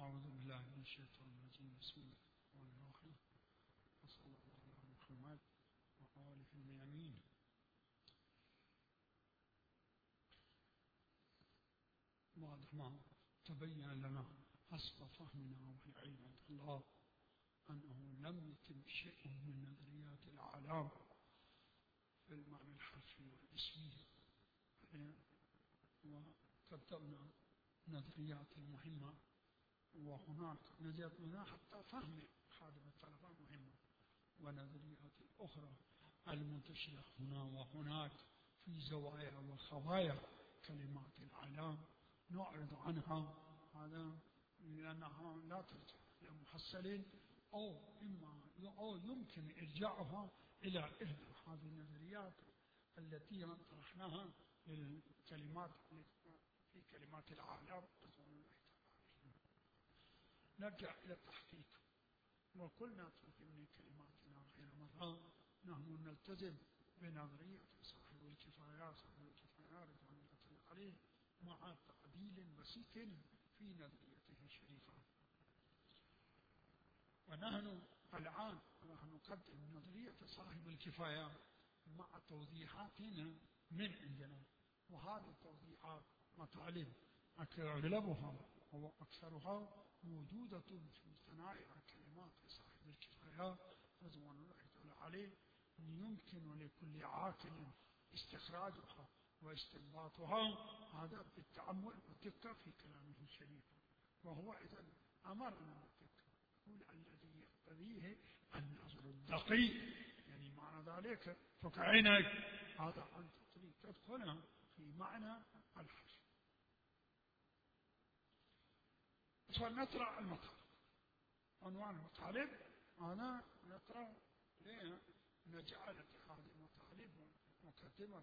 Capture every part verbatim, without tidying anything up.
أعوذ بالله من الشيطان الرجيم. بسم الله الرحمن الرحيم. وصلى الله على محمد وآله الميامين. بعد ما تبين لنا حسب فهمنا وعلم الله أنه لم يتم شيء من نظريات العالم في المعنى الحرفي والاسمي، وقدمنا نظريات المهمة، وهناك نظريات منها حتى فهم خادم الطلبة مهمة، ونظريات أخرى المنتشرة هنا وهناك في زوايا وخوايا كلمات العالم نعرض عنها، هذا لأنها لا ترجع إلى محصل أو إما أو يمكن إرجاعها إلى إحدى هذه النظريات التي طرحناها للكلمات في كلمات العالم. نرجع إلى التحقيق، وقلنا في من كلماتنا غير مرة نحن نلتزم بنظرية صاحب الكفايات صاحب الكفايات رضوان الله عليه مع تعديل بسيط في نظريته الشريفة. ونحن الآن راح نقدم نظرية صاحب الكفاية مع توضيحاتنا من عندنا، وهذه التوضيحات مطالب أغلبها أو أكثرها موجودة في صنائع كلمات صاحب الكفاية رضوان الله عليه، يمكن لكل عاقل استخراجها واستنباطها، هذا بالتأمل والدقة في كلامه الشريف. وهو إذا أمرنا بالدقة، يقول الذي يقتضيه النظر الدقيق، يعني معنى ذلك فك عينك، هذا أنت تريد تدخل في معنى الحرف. فنقرأ المطالب، عنوان المطالب أنا نقرأ ليه نجعلت هذه المطالب مقدمة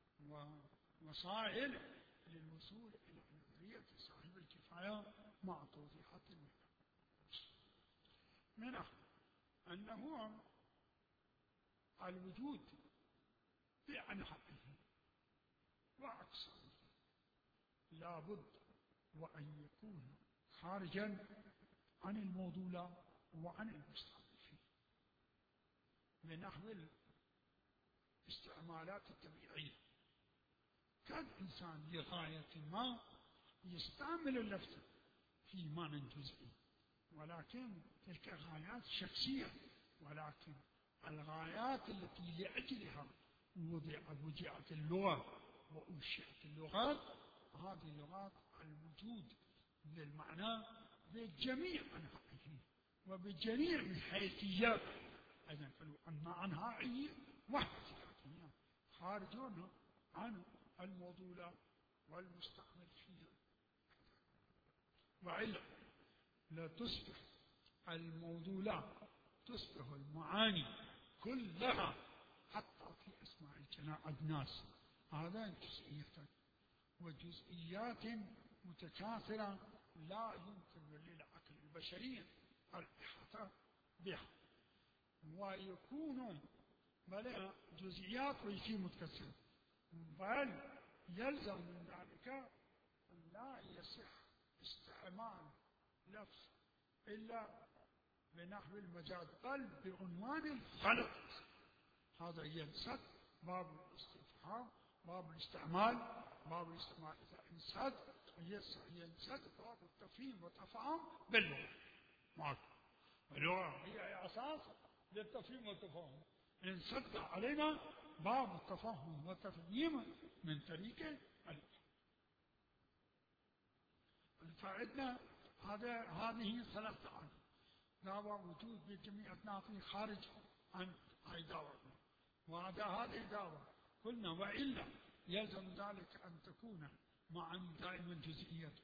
ووسائل للوصول إلى نظرية صاحب الكفاية مع توضيحات منها. منها أنه الوجود بأنحائه وأقسامه لا بد وأن يكون خارجا عن الموضوع وعن المستعمل فيه، بنحو الاستعمالات الطبيعية. كان إنسان لغاية ما يستعمل اللفظ في معنى جزئي، ولكن تلك غايات شخصية، ولكن الغايات التي لأجلها وضعت اللغة وأنشئت اللغات، هذه اللغات الوجود للمعنى بجميع أنحائه وبجميع الحيثيات، إذن أنحائه وحيثياته خارجون عن الموضوع والمستعمل فيها. وعلم لا تصبح الموضوعات تصبح المعاني كلها حتى في أسماء الأجناس، هذا جزئيات وجزئيات متكاثرة لا يمكن للعقل البشري الإحاطة بها، ويكون بل جزئيات ويكون متكاثرة، بل يلزم من ذلك أن لا يصح استعمال لفظ إلا بنحو المجاز بل بعنوان الغلط. هذا ينسد باب الاستفهام، باب الاستعمال، باب الاستعمال إذا انسد ينسد باب التفهيم والتفاهم باللغة. معك اللغة هي أساس للتفهيم والتفاهم، انسد علينا باب التفهم والتفهيم من طريق اللغة. فعندنا هذا هذه ثلاثة عناصر: دعوى وجود بجميع أطنافه خارج عن هذه الدعوة، وهذا هذه الدعوة قلنا وإلا يلزم ذلك أن تكون معا دائما جزئيته.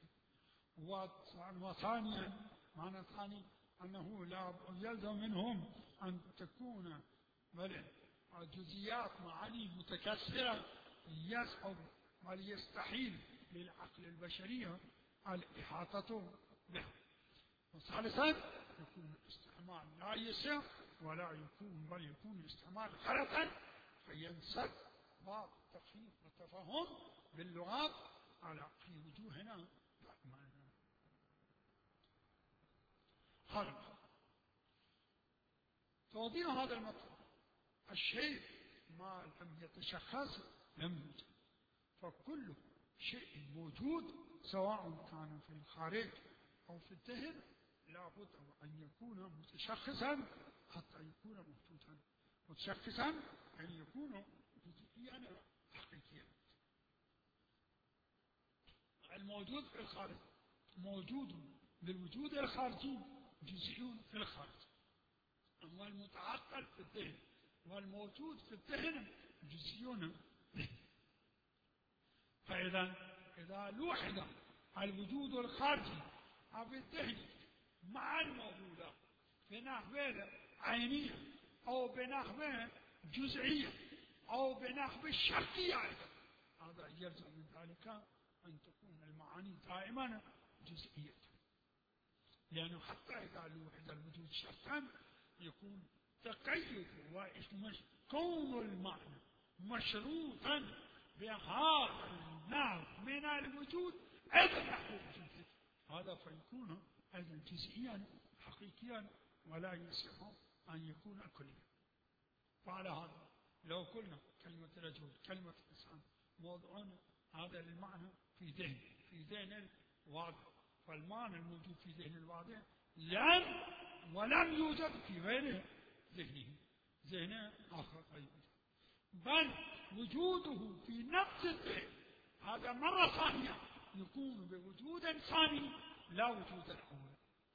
وثانيا معنى ثاني أنه لا يلزم منهم أن تكون بل الجزئيات معاني متكسرة يصعب بل يستحيل للعقل البشري الإحاطة به. وثالثا يكون الاستعمال لا يسير ولا يكون بل يكون الاستعمال غلطا، فينسد باب التفهيم والتفاهم باللغات على في وجوهنا. هذا توضيح هذا المطلب. الشيء ما لم يتشخص لم يوجد، فكل شيء موجود سواء كان في الخارج أو في الذهن لابد أن يكون متشخصا حتى يكون موجودا، متشخصا أن يكون جزئيا حقيقيا. الموجود في الخارج موجود بالوجود الخارجي جزئي في الخارج، أما المتعقل في الذهن والموجود في الذهن جزئي به. فإذا إذا لوحظ الوجود الخارجي أو الذهن مع الموجودة بنحو عينية أو بنحو جزئية أو بنحو الشرطية، هذا يلزم من ذلك أن تكون المعاني دائما جزئية، لأنه حتى إذا لوحظ الوجود شرطا يكون تقيد وكون المعنى مشروطا بهذا النوع من الوجود أيضا نحو وجوده، هذا فيكون أيضا جزئيا حقيقيا ولا يصح أن يكون كليا. فعلى هذا لو قلنا كلمة رجل كلمة إنسان موضوع هذا المعنى في ذهن في ذهن الواضح، فالمعنى الموجود في ذهن الواضح لم ولم يوجد في غير ذهنه ذهن آخر أيضا، بل وجوده في نفس الذهن هذا مرة ثانية يكون بوجود ثاني لا وجود الأول،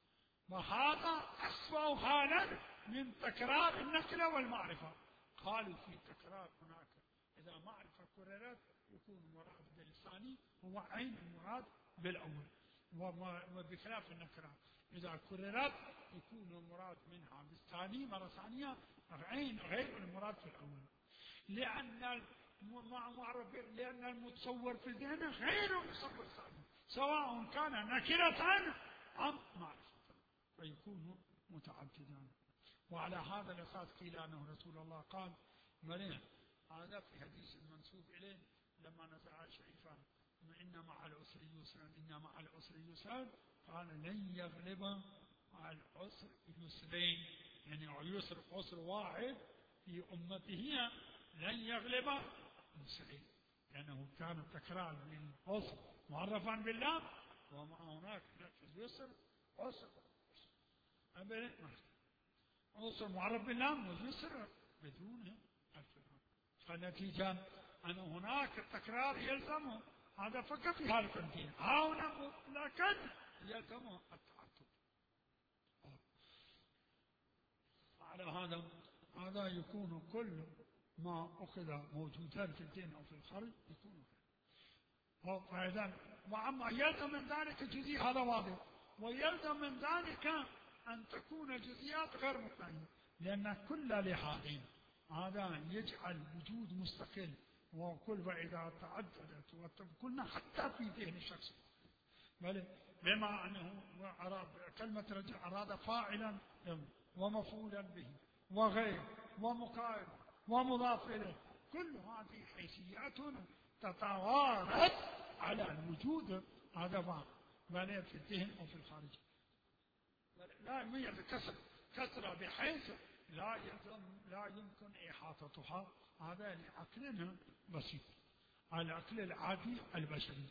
وهذا أسوأ حالا من تكرار النكرة والمعرفة. قالوا في تكرار هناك إذا معرفة كررت يكون المراد بالثاني هو عين المراد بالأول، وبخلاف النكرة إذا كررت يكون المراد منها بالثاني مرة ثانية عين غير المراد في الأول، لأن المعرف لأن المتصور في الذهن غير المتصور الثاني سواء كان نكرة أم معرفة، فيكون متعددا. وعلى هذا الأساس قيل أنه رسول الله قال مريم هذا في حديث المنسوب إليه لما نزع شريفا إن مع العسر يسرا إن مع العسر يسرا قال لن يغلب مع العسر يسرين، يعني اليسر عسر واحد في أمته لن يغلب يسرين، لأنه كان التكرار من عسر معرفا بالله ومع هناك اليسر عسر عسر معرف بالله واليسر بدون الفهم، فالنتيجة أن هناك التكرار يلزم هذا فقط في حالة الدين، هنا مطلقا يلزم التعدد. على هذا هذا يكون كل ما أخذ موجودا في الدين أو في الخارج يكون فإذا وأما يلزم من ذلك جزئي هذا واضح، ويلزم من ذلك أن تكون جزئيات غير مطمئنة، لأن كل لحاظ هذا يجعل وجود مستقل، وكل وإذا تعددت وكلنا حتى في ذهن الشخص، بل بما أنه كلمة رجل أراد فاعلا ومفعولا به وغير ومقارن ومضاف إليه، كل هذه حيثيات تتوارد على الوجود هذا ما بل في الذهن أو في الخارج، لا يوجد كسر كسر بحيث لا يلزم لا يمكن إحاطتها، هذا لعقلنا بسيط العقل العادي البشري.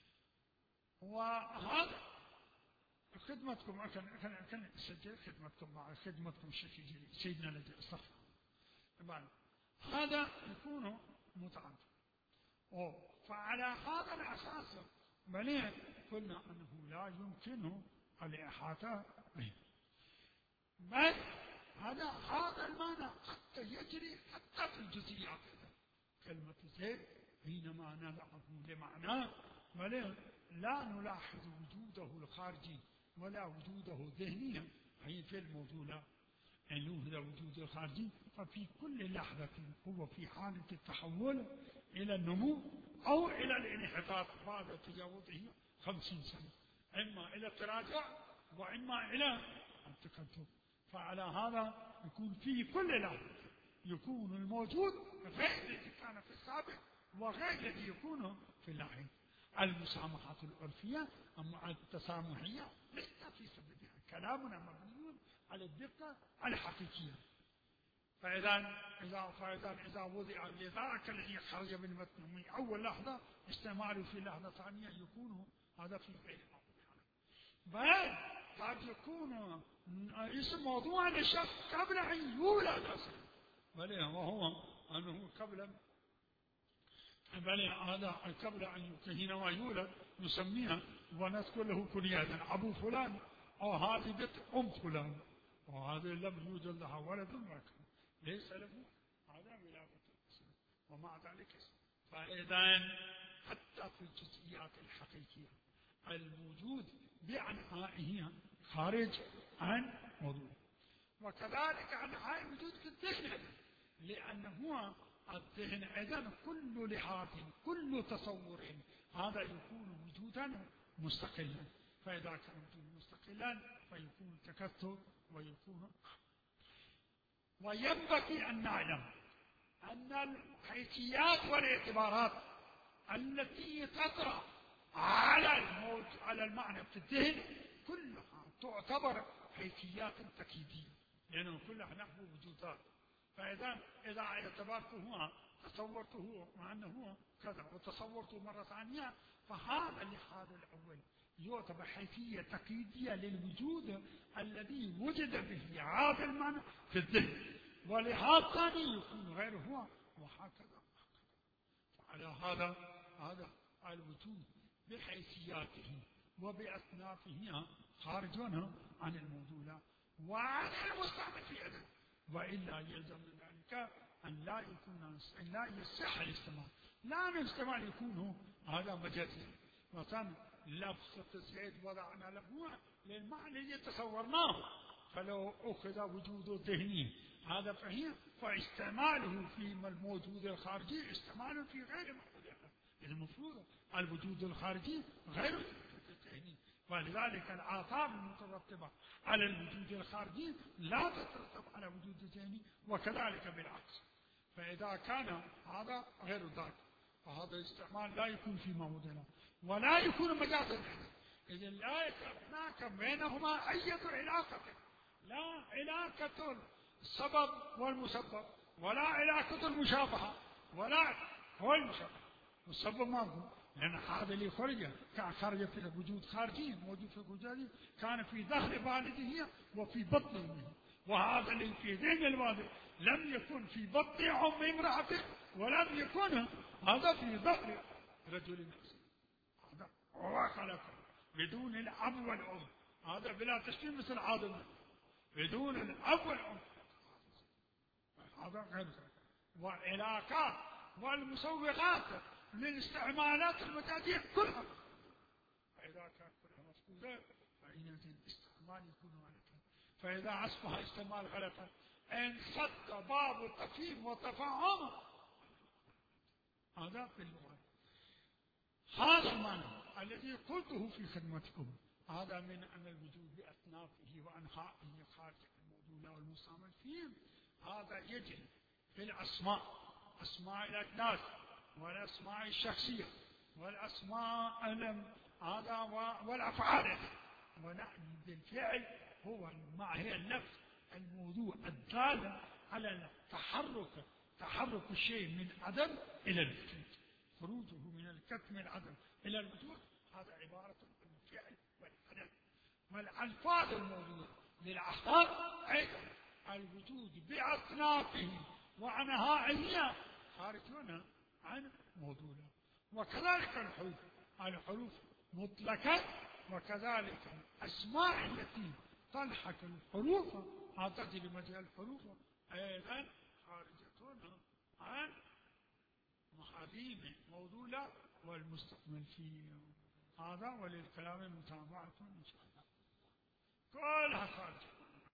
وهذا خدمتكم كان كان سجل خدمتكم مع خدمتكم الشيخ سيدنا الذي استغفر طبعا هذا يكون متعدد. فعلى هذا الأساس بل قلنا أنه لا يمكن الإحاطة به، بل هذا هذا المعنى حتى يجري حتى في الجزئيات. كلمة زيد حينما نضعه لمعناه بل لا نلاحظ وجوده الخارجي ولا وجوده ذهنيا أي في الموجودة، أن يوجد وجود الخارجي ففي كل لحظة هو في حالة التحول إلى النمو أو إلى الانحطاط بعد تجاوزه خمسين سنة، إما إلى التراجع وإما إلى التقدم. فعلى هذا يكون في كل لحظة يكون الموجود غير الذي كان في السابق وغير الذي يكون في اللاحق. المسامحات العرفية أما التسامحية ليس في سببها كلامنا مبني على الدقة الحقيقية. فإذا إذا فإذا إذا وضع لذاك الذي خرج من متن من أول لحظة استعماله في لحظة ثانية يكون هذا في غير موضوع. بل قد يكون اسم موضوع للشخص قبل أن يولد أصلا، بل وهو أنه قبل بل هذا قبل أن حينما يولد نسميها ونذكر له كنية أبو فلان، أو هذه بنت أم فلان، وهذا لم يوجد لها ولد لكن ليس له هذا ولادة الاسم ومع ذلك اسم. فإذا حتى في الجزئيات الحقيقية الوجود بأنحائه خارج عن موضوع. وكذلك أنحاء الوجود في الذهن، لأنه الذهن إذن كل لحاظ كل تصور هذا يكون وجودا مستقلا. فإذا كان وجودا مستقلا فيكون تكثر ويكون. وينبغي أن نعلم أن الحيثيات والاعتبارات التي تطرأ على الموت على المعنى في الذهن كلها تعتبر حيثيات تأكيدية، لأنه كلها نحو وجودات. فإذا إذا اعتبرته تصورته مع أنه كذا وتصورته مرة ثانية، فهذا اللحاظ الأول يعتبر حيثية تقييدية للوجود الذي وجد به هذا المعنى في الذهن، ولحاظ ثاني يكون غير هو، وهكذا. على هذا هذا الوجود بحيثياته وبأصنافه خارج عن الموضوع وعن المستعمل في عدد، وإلا يلزم من ذلك أن لا يكون أن لا يصح الاستعمال. لا الاستعمال يكون هذا مجازي، مثلا لفظ زيد وضعنا له للمعنى الذي تصورناه، فلو أخذ وجود الذهني هذا فهي فاستعماله في الموجود الخارجي استعماله في غير موجود. المفروض الوجود الخارجي غير الذهني، ولذلك الآثار المترتبة على الوجود الخارجي لا تترتب على وجود الذهني، وكذلك بالعكس. فإذا كان هذا غير ذلك فهذا الاستعمال لا يكون في موضعنا ولا يكون مجازا، إذن لا هناك بينهما أي علاقة، لا علاقة السبب والمسبب، ولا علاقة المشابهة، ولا هو المشابهة والسبب ما هو، لأن هذا اللي خرج كان خرج في وجود خارجي موجود في الوجود كان في ظهر والده وفي بطن امه، وهذا اللي في ذهن الوالد لم يكن في بطن أم امرأته ولم يكن هذا في ظهر رجل نفسه. هذا هو خلقه بدون الأب والأم، هذا بلا تشبيه مثل عادم بدون الأب والأم، هذا غير ذلك. والعلاقات والمسوغات للاستعمالات المجازية كلها، فإذا كان كلها مفقودة فإن الاستعمال يكون غلطا. فإذا أصبح استعمال غلطا انسد باب التفهيم والتفاهم، هذا في اللغة. هذا المعنى الذي قلته في خدمتكم، هذا من أن الوجود بأصنافه وأنحائه خارج الموضوع والمستعمل فيه، هذا يجري في الأسماء، أسماء الأجناس والأسماء الشخصية والأسماء هذا والأفعال. ونعني بالفعل هو ما هي النفس الموضوع الدالة على التحرك، تحرك الشيء من عدم إلى الوجود، خروجه من الكتم العدم إلى الوجود، هذا عبارة عن الفعل والعدم. والألفاظ الموضوع للأحكام أيضا الوجود بأصنافه وأنحائه خارجون عن موضوعه. وكذلك الحروف، الحروف مطلقة، وكذلك الأسماء التي تلحق الحروف أعتقد بمجال الحروف أيضا خارجة عن محاذيم موضوع والمستقبل فيه. هذا وللكلام متابعة إن شاء الله كلها خارجة.